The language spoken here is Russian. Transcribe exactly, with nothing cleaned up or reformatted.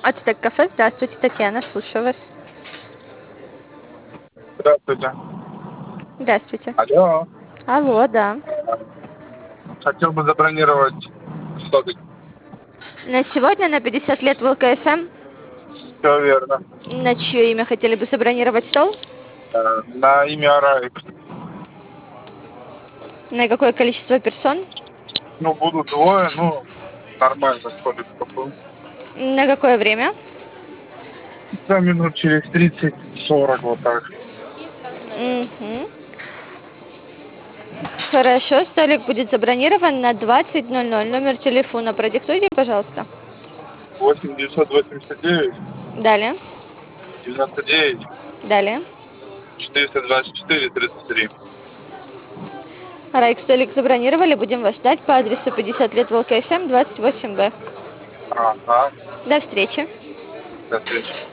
Ацтек кафе, здравствуйте, Татьяна, слушаю вас. Здравствуйте. Здравствуйте. Алло. Алло, да. Хотел бы забронировать столик. На сегодня на пятьдесят лет в ЛКСМ. Все верно. На чье имя хотели бы забронировать стол? Э, На имя Араик. На какое количество персон? Ну, будут двое, ну, нормально столик был. На какое время? Да, минут через тридцать-сорок вот так. Угу. Хорошо, столик будет забронирован на двадцать ноль ноль. Номер телефона продиктуйте, пожалуйста. восемь девятьсот восемьдесят девять Далее. девяносто девять Далее. четыреста двадцать четыре тридцать три. Райк, столик забронировали, будем вас ждать по адресу пятьдесят лет в ЛКСМ, двадцать восемь Б. Ага. До встречи. До встречи.